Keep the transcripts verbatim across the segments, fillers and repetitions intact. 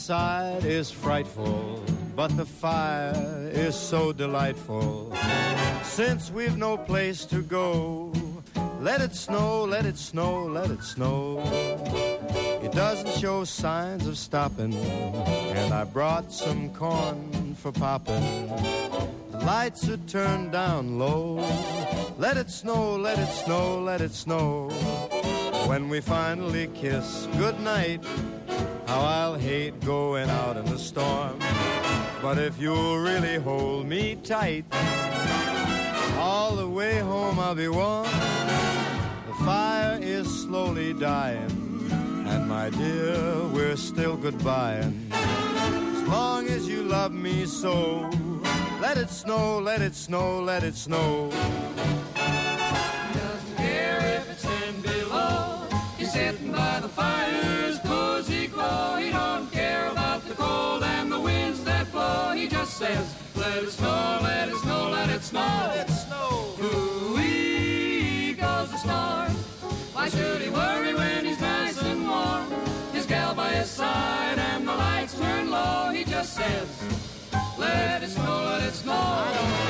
outside is frightful, but the fire is so delightful. Since we've no place to go, let it snow, let it snow, let it snow. It doesn't show signs of stopping, and I brought some corn for popping. The lights are turned down low. Let it snow, let it snow, let it snow. When we finally kiss goodnight, how I'll hate going out in the storm. But if you'll really hold me tight, all the way home I'll be warm. The fire is slowly dying, and my dear, we're still goodbying. As long as you love me so, let it snow, let it snow, let it snow. He doesn't care if it's ten below. He's sitting by the fire's cozy glow. He don't care about the cold and the winds that blow. He just says, let it snow, let it snow, let it snow. Let it snow. Ooh-wee goes the storm. Why should he worry when he's nice and warm? His gal by his side and the lights turn low. He just says, let it snow, let it snow.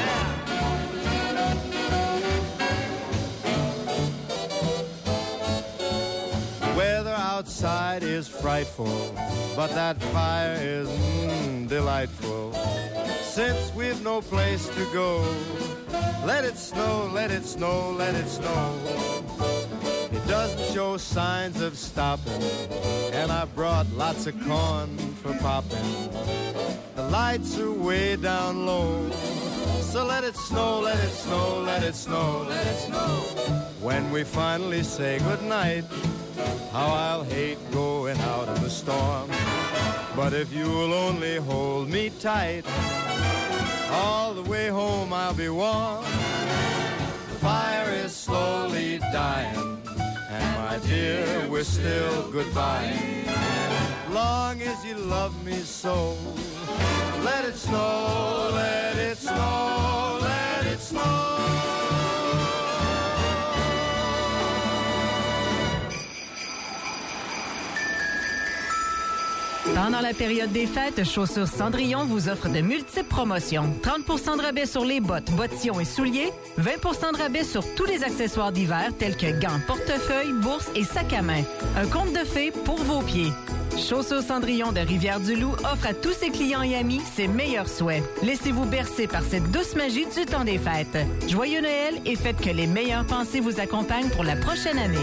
The weather outside is frightful, but that fire is mm, delightful. Since we've no place to go, let it snow, let it snow, let it snow. It doesn't show signs of stopping, and I brought lots of corn for popping. The lights are way down low, so let it snow, let it snow, let it snow, let it snow. When we finally say goodnight, how I'll hate going out in the storm. But if you'll only hold me tight, all the way home I'll be warm. The fire is slowly dying, and my dear, we're still goodbye. Long as you love me so, let it snow, let it snow, let it snow. Pendant la période des fêtes, Chaussures Cendrillon vous offre de multiples promotions. trente pour cent de rabais sur les bottes, bottillons et souliers. vingt pour cent de rabais sur tous les accessoires d'hiver tels que gants, portefeuilles, bourses et sacs à main. Un conte de fées pour vos pieds. Chaussures Cendrillon de Rivière-du-Loup offre à tous ses clients et amis ses meilleurs souhaits. Laissez-vous bercer par cette douce magie du temps des fêtes. Joyeux Noël et faites que les meilleures pensées vous accompagnent pour la prochaine année.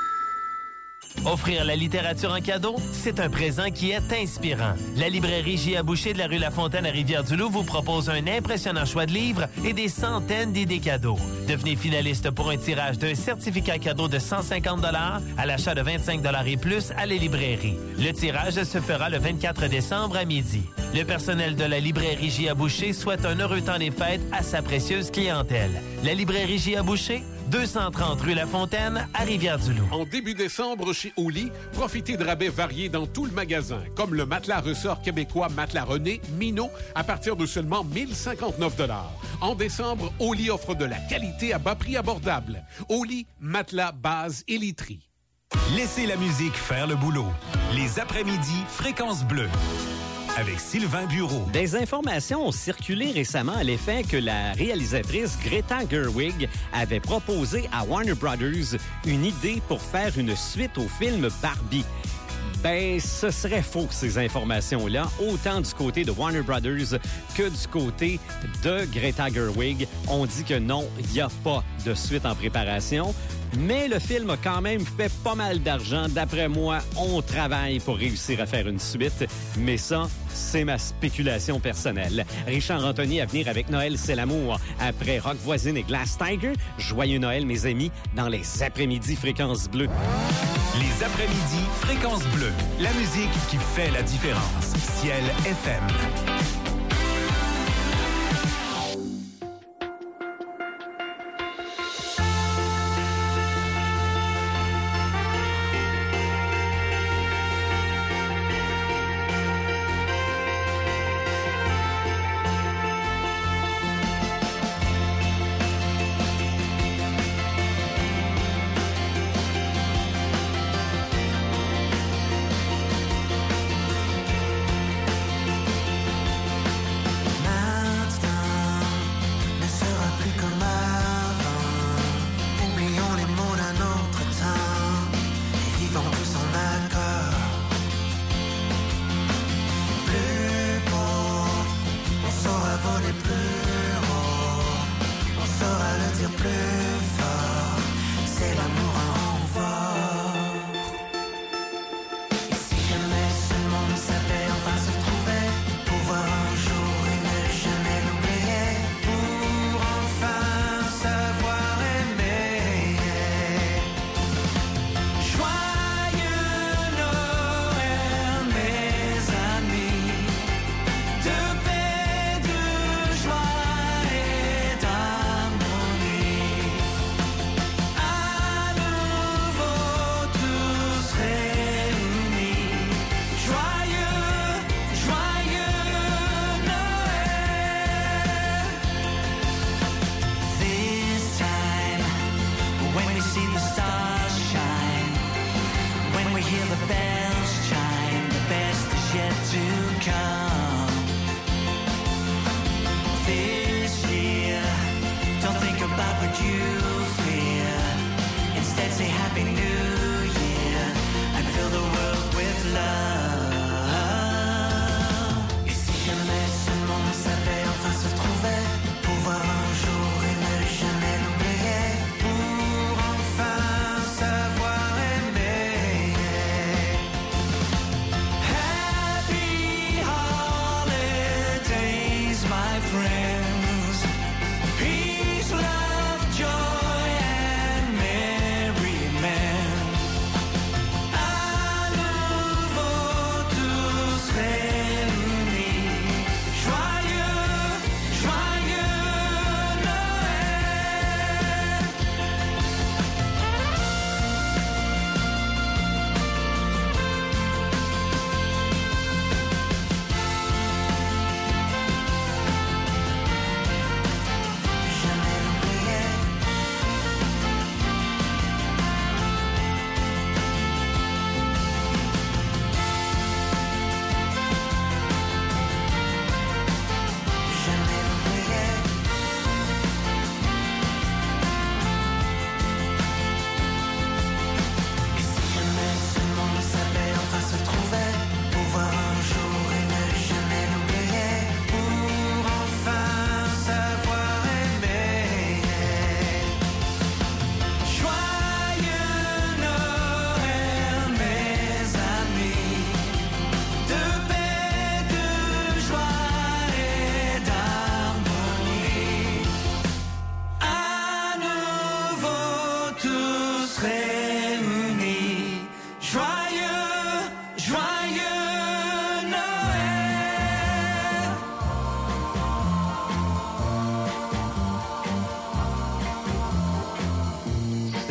Offrir la littérature en cadeau, c'est un présent qui est inspirant. La librairie J A Boucher de la rue La Fontaine à Rivière-du-Loup vous propose un impressionnant choix de livres et des centaines d'idées cadeaux. Devenez finaliste pour un tirage d'un certificat cadeau de cent cinquante dollars à l'achat de vingt-cinq dollars et plus à la librairie. Le tirage se fera le vingt-quatre décembre à midi. Le personnel de la librairie J A Boucher souhaite un heureux temps des fêtes à sa précieuse clientèle. La librairie J A Boucher, deux cent trente rue La Fontaine à Rivière-du-Loup. En début décembre, chez Oli, profitez de rabais variés dans tout le magasin, comme le matelas ressort québécois Matelas René, Minot, à partir de seulement mille cinquante-neuf dollars. En décembre, Oli offre de la qualité à bas prix abordable. Oli, matelas, base et literie. Laissez la musique faire le boulot. Les après-midi, Fréquence Bleue. Avec Sylvain Bureau. Des informations ont circulé récemment à l'effet que la réalisatrice Greta Gerwig avait proposé à Warner Brothers une idée pour faire une suite au film Barbie. Ben, ce serait faux, ces informations-là, autant du côté de Warner Brothers que du côté de Greta Gerwig. On dit que non, il n'y a pas de suite en préparation. Mais le film a quand même fait pas mal d'argent. D'après moi, on travaille pour réussir à faire une suite. Mais ça, c'est ma spéculation personnelle. Richard Anthony à venir avec Noël, c'est l'amour. Après Rock Voisine et Glass Tiger, joyeux Noël, mes amis, dans les après-midi Fréquence Bleue. Les après-midi Fréquence Bleue. La musique qui fait la différence. Ciel F M.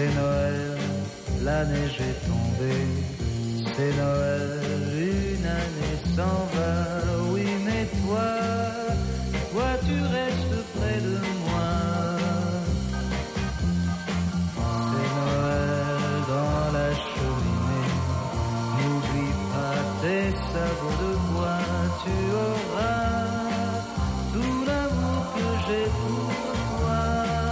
C'est Noël, la neige est tombée. C'est Noël, une année s'en va. Oui, mais toi, toi tu restes près de moi. C'est Noël dans la cheminée. N'oublie pas tes sabots de bois. Tu auras tout l'amour que j'ai pour toi.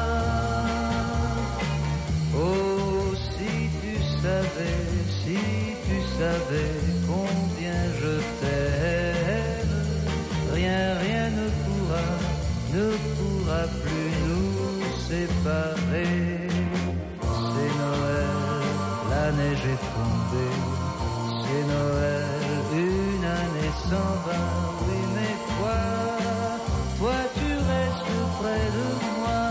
Oh, si tu savais, si tu savais combien je t'aime, rien, rien ne pourra, ne pourra plus nous séparer. C'est Noël, la neige est tombée. C'est Noël, une année s'en va. Oui, mais toi, toi tu restes près de moi.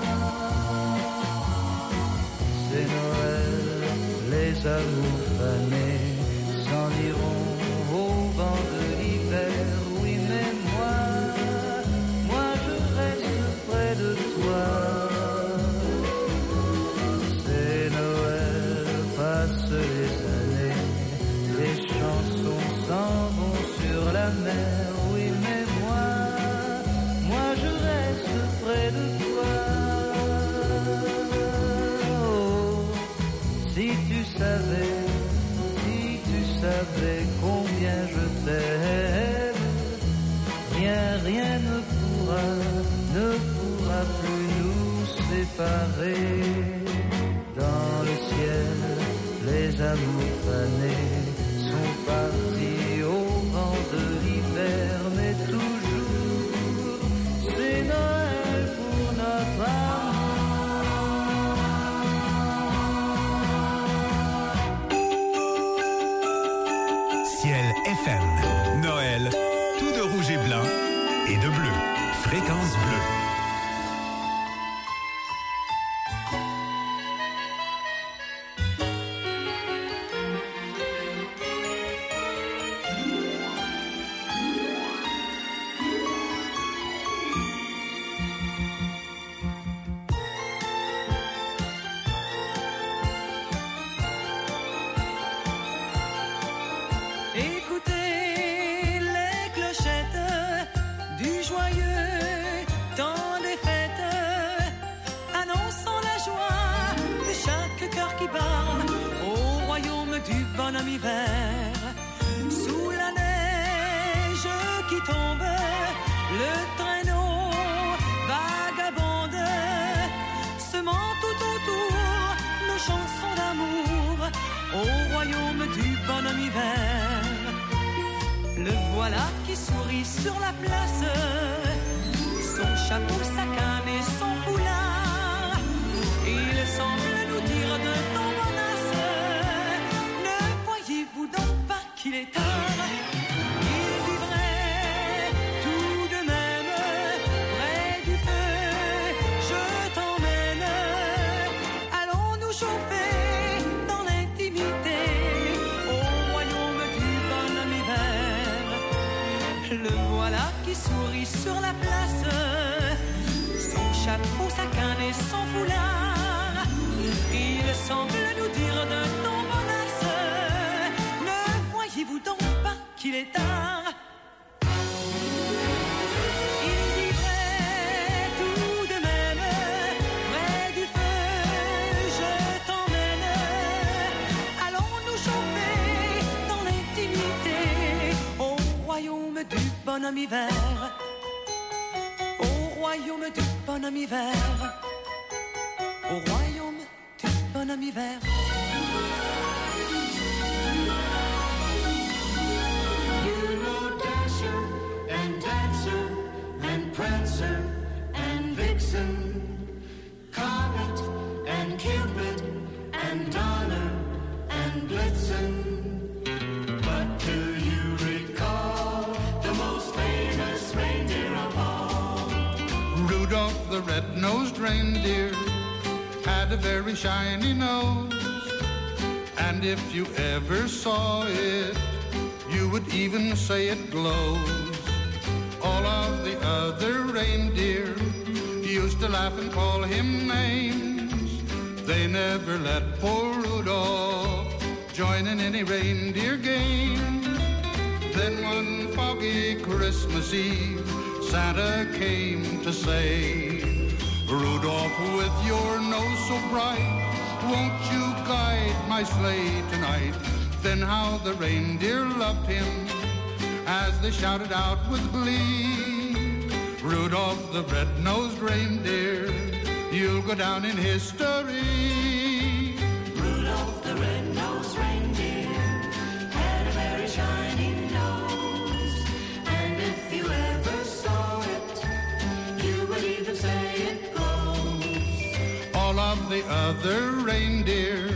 C'est Noël, les amours fanés s'en iront au vent de l'hiver. Oui, mais moi, moi je reste près de toi. C'est Noël, passe les années, les chansons s'en vont sur la mer. Oui, mais moi, moi je reste près de toi. Oh, si tu savais, si tu savais combien je t'aime, rien, rien ne pourra, ne pourra plus nous séparer. Dans le ciel, les amours fanés sont partis au vent de l'hiver, mais toujours, c'est Noël pour notre amour. Ciel F M. Noël, tout de rouge et blanc et de bleu. Fréquence bleue. Écoutez les clochettes du joyeux temps des fêtes, annonçant la joie de chaque cœur qui bat au royaume du bonhomme hiver. Sous la neige qui tombe, le traîneau vagabonde, semant tout autour nos chansons d'amour au royaume du bonhomme hiver. Le voilà qui sourit sur la place, son chapeau, sa canne et son foulard. Il semble nous dire de ton bonasse, ne voyez-vous donc pas qu'il est tard? Il vivrait tout de même près du feu, je t'emmène. Allons nous chauffer dans l'intimité au royaume du bonhomme hiver. Le voilà qui sourit sur la place, son chapeau, sa canne et son foulard. Il semble nous dire d'un ton bonasse, ne voyez-vous donc pas qu'il est tard? Il vivrait tout de même près du feu, je t'emmène. Allons nous chauffer dans l'intimité au royaume du bonhomme hiver. Au royaume du bonhomme hiver. Au royaume du bonhomme hiver. You know Dasher and Dancer and Prancer and Vixen, Comet and Cupid and Donner and Blitzen. But do you recall the most famous reindeer of all? Rudolph the red-nosed reindeer had a very shiny nose, and if you ever saw it, you would even say it glows. All of the other reindeer used to laugh and call him names. They never let poor Rudolph join in any reindeer game. Then one foggy Christmas Eve, Santa came to say, Rudolph, with your nose so bright, won't you guide my sleigh tonight? Then how the reindeer loved him as they shouted out with glee, Rudolph the red-nosed reindeer, you'll go down in history. Rudolph the red-nosed reindeer had a very shiny nose, and if you ever saw it, you would even say it glows. All of the other reindeer